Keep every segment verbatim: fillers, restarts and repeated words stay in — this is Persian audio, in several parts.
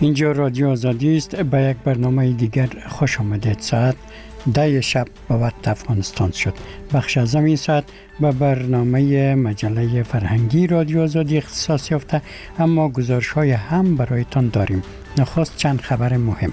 اینجا رادیو آزادی است. به یک برنامه دیگر خوش آمدید. ساعت ده شب به وقت افغانستان شد. بخش از این ساعت به برنامه مجله فرهنگی رادیو آزادی اختصاص یافته، اما گزارش های هم برایتان داریم. نخست چند خبر مهم.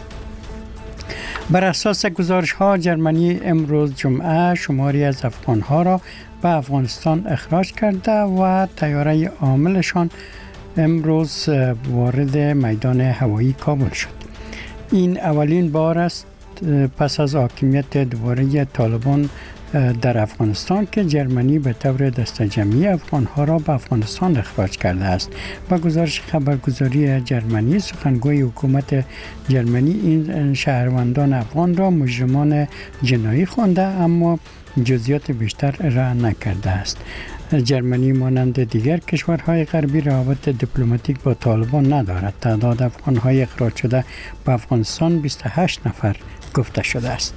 بر اساس گزارش ها جرمنی امروز جمعه شماری از افغان ها را به افغانستان اخراج کرده و طیاره عاملشان امروز وارد میدان هوایی کابل شد. این اولین بار است پس از حاکمیت دوباره طالبان در افغانستان که جرمنی به طور دسته‌جمعی افغان‌ها را به افغانستان اخراج کرده است. با گزارش خبرگزاری جرمنی، سخنگوی حکومت جرمنی این شهروندان افغان را مجرمان جنایی خوانده، اما جزئیات بیشتر را نکرده است. جرمنی مانند دیگر کشورهای غربی روابط دیپلماتیک با طالبان ندارد. تعداد افغان‌های اخراج شده به افغانستان بیست و هشت نفر گفته شده است.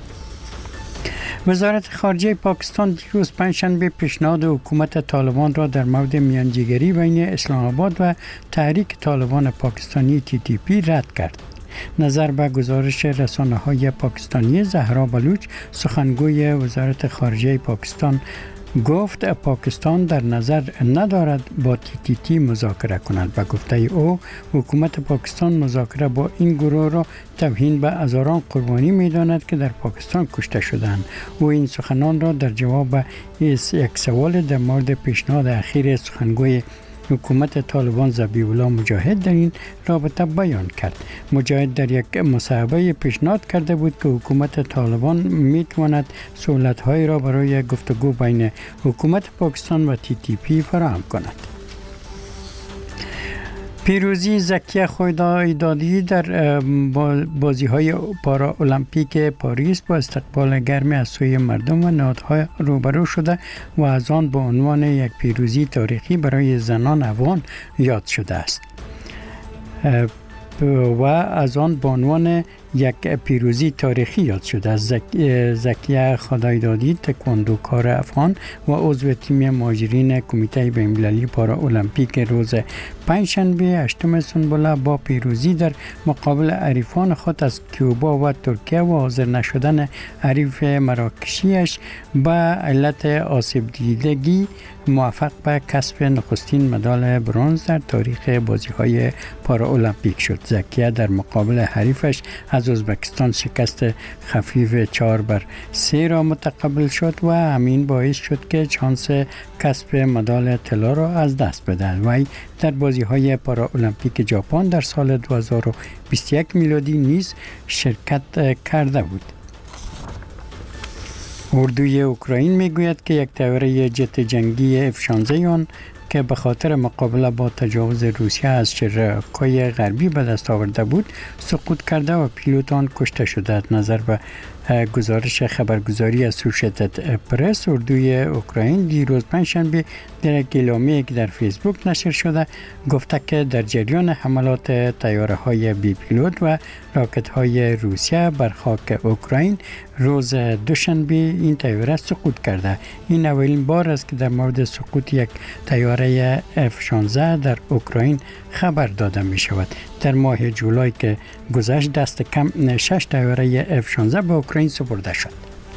وزارت خارجه پاکستان دیروز پنجشنبه پیشنهاد حکومت طالبان را در مورد میانجیگری بین اسلام آباد و تحریک طالبان پاکستانی تی تی پی رد کرد. نظر به گزارش رسانه‌های پاکستانی، زهرا بلوچ سخنگوی وزارت خارجه پاکستان گفت پاکستان در نظر ندارد با تی تی تی مذاکره کند. به گفته او حکومت پاکستان مذاکره با این گروه را توهین به هزاران قربانی می‌داند که در پاکستان کشته شدند. او این سخنان را در جواب یک سوال در مورد پیشنهاد اخیر سخنگوی حکومت طالبان ذبیح الله مجاهد در این رابطه بیان کرد. مجاهد در یک مصاحبه پیشنهاد کرده بود که حکومت طالبان میتواند سهولت‌هایی را برای گفتگو بین حکومت پاکستان و تی تی پی فراهم کند. پیروزی زکیه خویدادی در بازی‌های پارا المپیک پاریس با استقبال گرمی از سوی مردم و نهادها روبرو شده و از آن به عنوان یک پیروزی تاریخی برای زنان افغان یاد شده است. و از آن به عنوان یک پیروزی تاریخی یاد شده است. زکیه خدایدادی تکواندوکار افغان و عضو تیم مهاجرین کمیته بین‌المللی پارا المپیک روز پنجشنبه هشتم سنبله با پیروزی در مقابل حریفان خود از کیوبا و ترکیه و حاضر نشدن حریف مراکشیش به علت آسیب دیدگی موفق به کسب نخستین مدال برنز در تاریخ بازی‌های پارا المپیک شد. زکیه در مقابل حریفش از ازبکستان شکست خفیف چهار بر سه را متقبل شد و همین باعث شد که شانس کسب مدال طلا را از دست بدهد. وی در بازی‌های پارا المپیک ژاپن در سال دو هزار و بیست و یک میلادی نیز شرکت کرده بود. اردوی اوکراین میگوید که یک طیاره جت جنگی اف شانزده آن که به خاطر مقابله با تجاوز روسیه از شرکای غربی به دست آورده بود سقوط کرده و پیلوت آن کشته شده. نظر به گزارش خبرگزاری اسوسییتد پرس، اردوی اوکراین دیروز پنجشنبه در یک اعلامیه‌ای که در فیسبوک نشر شده گفته که در جریان حملات طیاره‌های بی پیلوت و راکت‌های روسیه بر خاک اوکراین روز دوشنبه این طیاره سقوط کرده. این اولین بار است که در مورد سقوط یک طیاره اف شانزده در اوکراین خبر داده می شود. در ماه جولای که گذشت دست کم شش طیاره اف شانزده به اوکراین سپرده شد.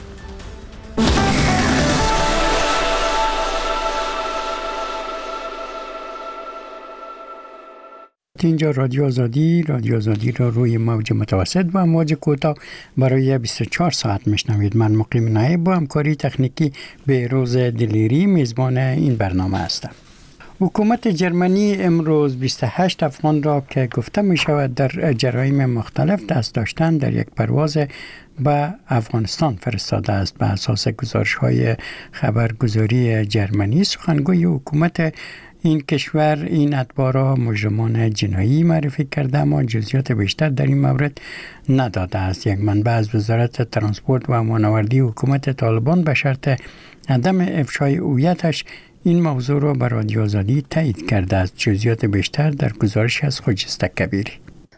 اینجا رادیو آزادی رادیو آزادی را روی موج متوسط و موج کوتاه برای بیست و چهار ساعت میشنوید. من مقیم نایب با همکاری تکنیکی بهروز دلیری میزبان این برنامه هستم. حکومت جرمنی امروز بیست و هشت افغان را که گفته می شود در جرایم مختلف دست داشتن در یک پرواز به افغانستان فرستاده است. به اساس گزارش های خبرگزاری جرمنی، سخنگوی حکومت این کشور این اتباع را مجرمان جنایی معرفی کرده، اما جزئیات بیشتر در این مورد نداده است. یک منبع از وزارت ترانسپورت و امان‌آوردی حکومت طالبان به شرط عدم افشای هویتش این موضوع را به رادیو آزادی تایید کرده است. جزئیات بیشتر در گزارش از خجسته کبیری.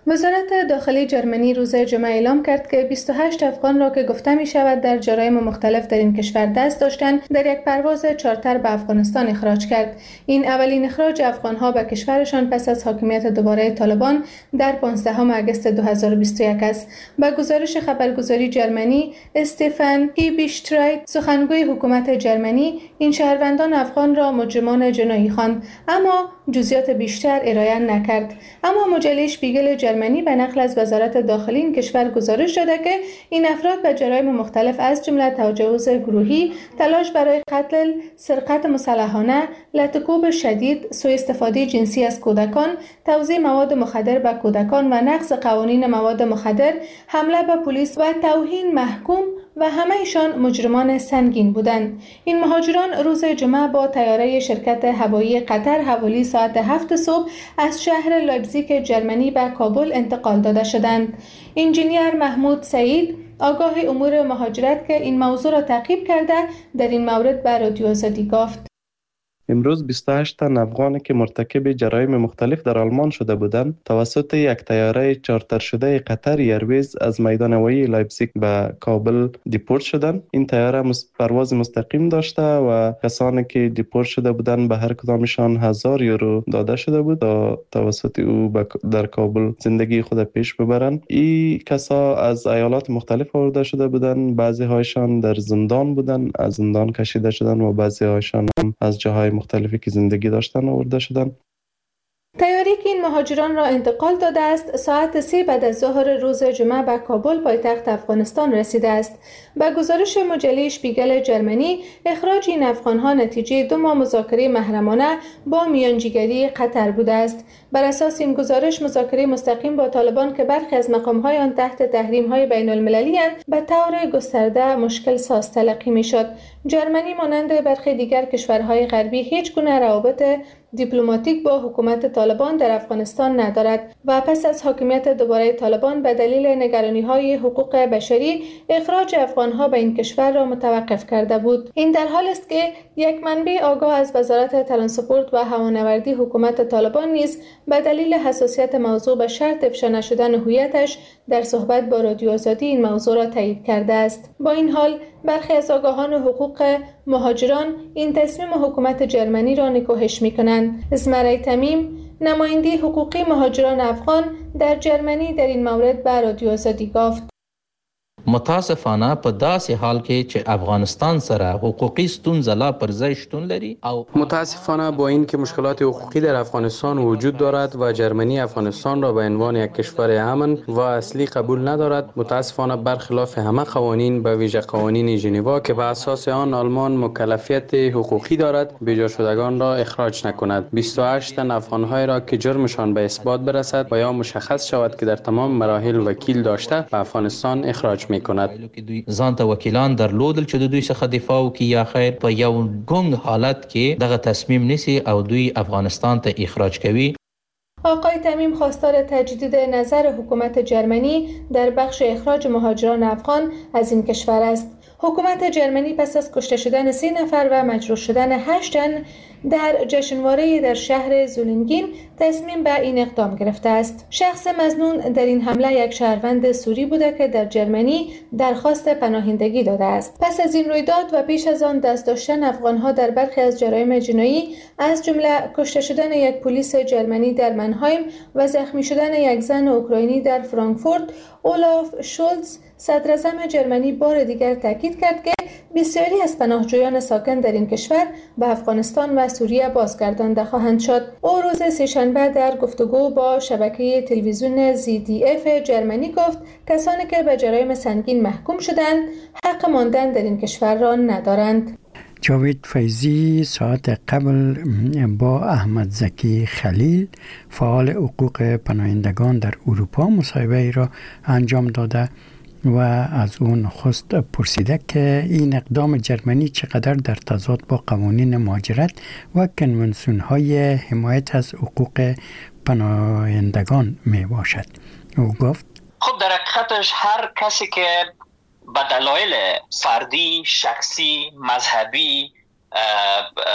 وزارت داخلی جرمنی روز جمعه اعلام کرد که بیست و هشت افغان را که گفته می شود در جرایم مختلف در این کشور دست داشتند در یک پرواز چارتر به افغانستان اخراج کرد. این اولین اخراج افغان ها به کشورشان پس از حاکمیت دوباره طالبان در پانزدهم آگوست دو هزار و بیست و یک است. به گزارش خبرگزاری جرمنی، استفان هیبیشترایت سخنگوی حکومت جرمنی این شهروندان افغان را مجرمان جنایی خواند، اما جزئیات بیشتر ارائه نکرد. اما مجله شپیگل جرمنی به نقل از وزارت داخلی این کشور گزارش داده که این افراد به جرایم مختلف از جمله تجاوز گروهی، تلاش برای قتل، سرقت مسلحانه، لطکوب شدید، سوء استفاده جنسی از کودکان، توزیع مواد مخدر به کودکان و نقض قوانین مواد مخدر، حمله به پلیس و توهین محکوم و همه‌شان مجرمان سنگین بودند. این مهاجران روز جمعه با طیاره شرکت هوایی قطر حوالی ساعت هفت صبح از شهر لایپزیگ جرمنی به کابل انتقال داده شدند. انجینیر محمود سعید آگاه امور مهاجرت که این موضوع را تعقیب کرده در این مورد به رادیو آزادی گفت: امروز بیست و هشت تن افغانی که مرتکب جرایم مختلف در آلمان شده بودند توسط یک طیاره چارتر شده قطر ایرویز از میدان هوایی لایپزیگ به کابل دیپورت شدند. این طیاره پرواز مستقیم داشته و کسانی که دیپورت شده بودند به هر کدامشان هزار یورو داده شده بود تا توسط او در کابل زندگی خود پیش ببرند. این کسا از ایالات مختلف آورده شده بودند، بعضی هایشان در زندان بودند، از زندان کشیده شدند و بعضی هایشان هم از جاهای مختلفی که زندگی داشتن آورده شدن. طیاره‌ای که این مهاجران را انتقال داده است ساعت سه بعد از ظهر روز جمعه به کابل پایتخت افغانستان رسیده است. به گزارش مجله شپیگل جرمنی، اخراج این افغان‌ها نتیجه دو ماه مذاکره محرمانه با میانجیگری قطر بوده است. بر اساس این گزارش مذاکره مستقیم با طالبان که برخی از مقام‌های آن تحت تحریم‌های بین‌المللی اند به طور گسترده مشکل ساز تلقی می‌شد. جرمنی مانند برخی دیگر کشورهای غربی هیچ گونه روابط دیپلماتیک با حکومت طالبان در افغانستان ندارد و پس از حاکمیت دوباره طالبان به دلیل نگرانی‌های حقوق بشری اخراج افغان‌ها به این کشور را متوقف کرده بود. این در حال است که یک منبع آگاه از وزارت ترانسپورت و هوانوردی حکومت طالبان نیز به دلیل حساسیت موضوع به شرط افشا نشدن هویتش در صحبت با رادیو آزادی این موضوع را تایید کرده است. با این حال برخی از آگاهان حقوق مهاجران این تصمیم حکومت جرمنی را نکوهش می‌کنند. اسمرای تمیم، نماینده حقوقی مهاجران افغان در جرمنی در این مورد به رادیو آزادی گفت: متاسفانه په داسې حال کې چې افغانستان سره حقوقي ستونزه لا پر ځای شتون لري او متاسفانه با این که مشکلات حقوقی در افغانستان وجود دارد و جرمنی افغانستان را به عنوان یک کشور امن و اصلی قبول ندارد، متاسفانه برخلاف همه قوانین به ویژه قوانین ژنوا که به اساس آن آلمان مکلفیت حقوقی دارد بیجا شدگان را اخراج نکند. بیست و هشت تن افغان‌های را که جرمشان به اثبات برسد و یا مشخص شود که در تمام مراحل وکیل داشته به افغانستان اخراج می‌کند. ځان ته وکیلان درلودل چې د دوی څخه دفاع وکړي یا خیر په یو ګونګ حالت کې دغه تصمیم نیسي او دوی افغانستان ته اخراج کوي. آقای تمیم خواستار تجدید نظر حکومت جرمنی در بخش اخراج مهاجران افغان از این کشور است. حکومت جرمنی پس از کشته شدن سه نفر و مجروح شدن هشت تن در جشنواره در شهر زولنگین تصمیم به این اقدام گرفته است. شخص مظنون در این حمله یک شهروند سوری بوده که در جرمنی درخواست پناهندگی داده است. پس از این رویداد و پیش از آن دست داشتن افغان‌ها در برخی از جرایم جنایی از جمله کشته شدن یک پلیس جرمنی در منهایم و زخمی شدن یک زن اوکراینی در فرانکفورت، اولاف شولز صدر اعظم جرمنی بار دیگر تاکید کرد که بسیاری از پناهجویان ساکن در این کشور به افغانستان و سوریه بازگردانده خواهند شد. او روز سه‌شنبه در گفتگو با شبکه تلویزیون زی دی اف جرمنی گفت کسانی که به جرایم سنگین محکوم شدند حق ماندن در این کشور را ندارند. جاوید فیضی ساعت قبل با احمد زکی خلیل فعال حقوق پناهندگان در اروپا مصاحبه را انجام داده و از اون نخست پرسیده که این اقدام جرمنی چقدر در تضاد با قوانین مهاجرت و کنوانسیون‌های حمایت از حقوق پناهندگان می باشد. او گفت خب در حقیقتش هر کسی که به دلایل فردی، شخصی، مذهبی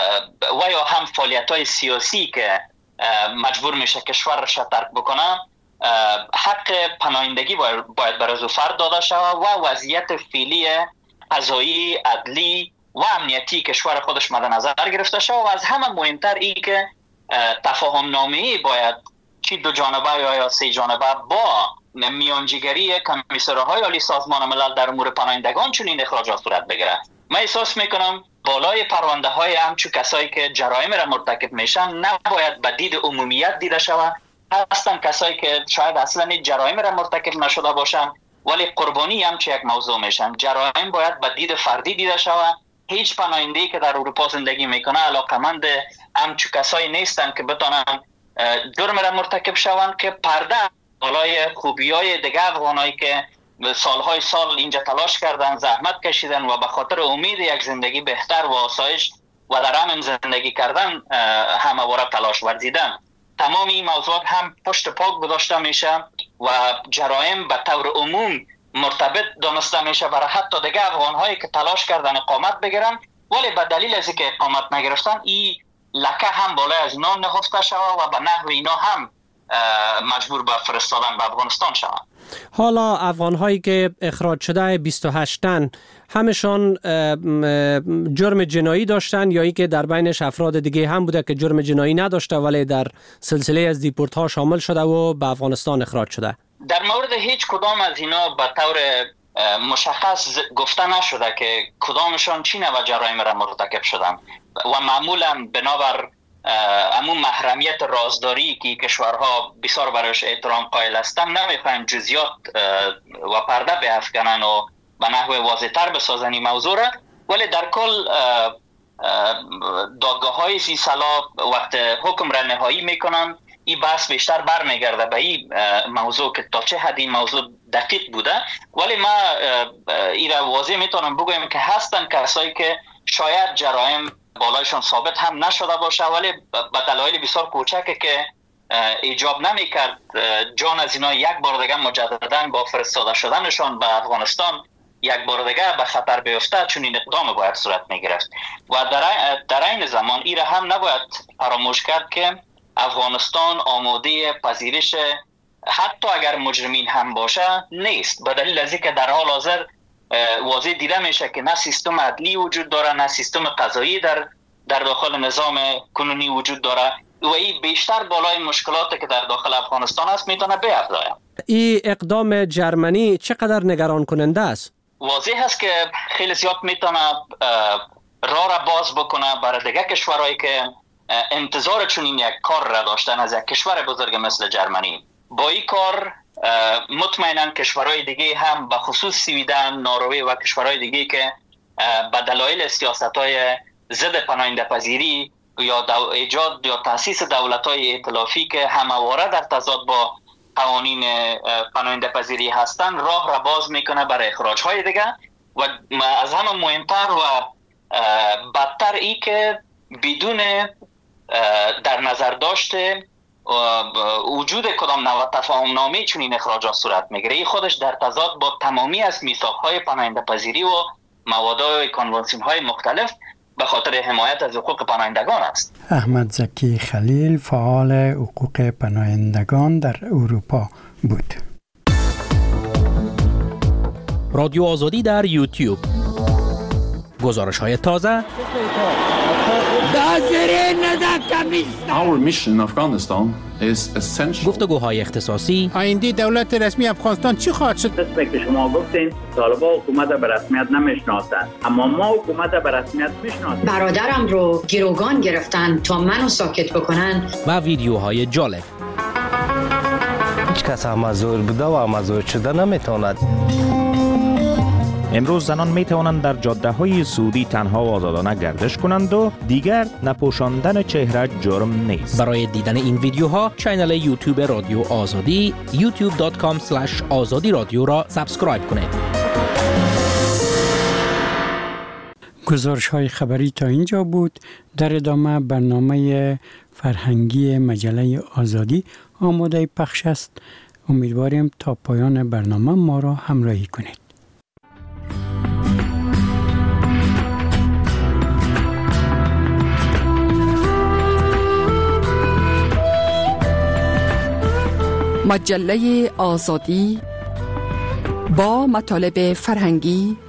و یا هم فعالیت‌های سیاسی که مجبور میشه کشورش ترک بکنه، حق پناهندگی باید برای فرد داده شود و وضعیت فعلی قضایی، عدلی و امنیتی کشور خودش مد نظر گرفته شود و از همه مهمتر این که تفاهم نامه‌ای باید چی دو جانبه یا سه جانبه با میانجیگری کمیسرهای عالی سازمان ملل در امور پناهندگان چون این اخراجات صورت بگیره. من احساس میکنم بالای پرونده های همچون کسایی که جرایم را مرتکب میشن نباید به دید عمومیت دیده شود. هستن کسایی که شاید اصلا جرایم را مرتکب نشده باشن ولی قربانی همچون یک موضوع میشن. جرایم باید به دید فردی دیده شود. هیچ پناهنده‌ای که در اروپا زندگی میکنه علاقمند همچون کسایی نیستن که بتونن جرم را مرتکب شوند که پرده بالای خوبی‌های دیگه افغانایی که سالهای سال اینجا تلاش کردن، زحمت کشیدن و به خاطر امید یک زندگی بهتر و آسایش و در امن زندگی کردن همواره تلاش ورزیدن. تمام این موضوعات هم پشت پا گذاشته میشه و جرایم به طور عموم مرتبط دانسته میشه برای حتی دیگه افغان‌هایی که تلاش کردن اقامت بگیرن ولی به دلیل از اینکه اقامت نگرفتن این لکه هم بالای از اینا نهفته شود و به نحو اینا هم مجبور به فرستادن به افغانستان شود. حالا افغان‌هایی که اخراج شده بیست و هشت تن همشان جرم جنایی داشتن یا ای که در بینش افراد دیگه هم بوده که جرم جنایی نداشته ولی در سلسله از دیپورت ها شامل شده و به افغانستان اخراج شده؟ در مورد هیچ کدام از اینا به طور مشخص گفته نشده که کدامشان چی نوع جرایم را مرتکب شدن و معمولا بنابر امون محرمیت رازداری که کشورها بسیار برایش احترام قائل هستند نمیخواین جزئیات و پرده بیفکنن و به نحو واضح‌تر بسازن این موضوع را ولی در کل دادگاه های سی سالا وقت حکم را نهایی میکنن این بحث بیشتر برمیگرده به این موضوع که تا چه حد این موضوع دقیق بوده ولی ما این را واضح میتونم بگویم که هستن کسایی که شاید جرایم بالایشان ثابت هم نشده باشه ولی به دلایل بسیار کوچکه که ایجاب نمیکرد جان از اینا یک بار دیگه مجددا با فرستاده شدنشان به افغانستان یک بار دیگه به خطر بیفته چون این اقدام باید صورت میگرفت و در این زمان این هم نباید فراموش کرد که افغانستان آماده پذیرش حتی اگر مجرمین هم باشه نیست به دلیل از اینکه در حال حاضر واضح دیده میشه که نه سیستم عدلی وجود داره نه سیستم قضایی در در داخل نظام کنونی وجود داره و این بیشتر بالای مشکلاتی که در داخل افغانستان است میتونه بیافزاید. این اقدام جرمنی چقدر نگران کننده است؟ واضح است که خیلی زیاد میتونه راه را باز بکنه برای دیگه کشورهایی که انتظار چنین یک کار را داشتن از یک کشور بزرگ مثل جرمنی. با این کار مطمئنا کشورهای دیگه هم به خصوص سویدن، نروژ و کشورهای دیگه که به دلایل سیاست‌های ضد پناهنده پذیری یا ایجاد یا تأسیس دولت‌های ائتلافی که همواره در تضاد با قوانین پناهنده پذیری هستن راه را باز میکنه برای اخراج‌های دیگه و از همه مهمتر و بدتر ای که بدون در نظر داشته وجود کدام نوع تفاهم نامه چون این اخراجات صورت میگیره این خودش در تضاد با تمامی از میثاق‌های پناهنده پذیری و موادهای کنوانسیون‌های مختلف به خاطر حمایت از حقوق پناهندگان است. احمد زکی خلیل فعال حقوق پناهندگان در اروپا بود. رادیو آزادی در یوتیوب. گزارش‌های تازه. Our mission in Afghanistan is essential. گفتگوهای اختصاصی. آینده دولت رسمی افغانستان چی خواهد شد؟ رسمی که شما گفتین طالبان حکومت به رسمیت نمیشناسند اما ما حکومت به رسمیت میشناسیم. برادرم رو گروگان گرفتن تا منو ساکت بکنن و ویدیوهای جالب. هیچ کس هم زور بوده و هم زور شده نمیتواند. امروز زنان می توانند در جاده های سعودی تنها و آزادانه گردش کنند و دیگر نپوشاندن چهره جرم نیست. برای دیدن این ویدیوها کانال یوتیوب رادیو آزادی یوتیوب دات کام اسلش آزادی رادیو را سابسکرایب کنید. گزارش های خبری تا اینجا بود. در ادامه برنامه فرهنگی مجله آزادی آماده پخش است. امیدواریم تا پایان برنامه ما را همراهی کنید. مجله آزادی با مطالب فرهنگی،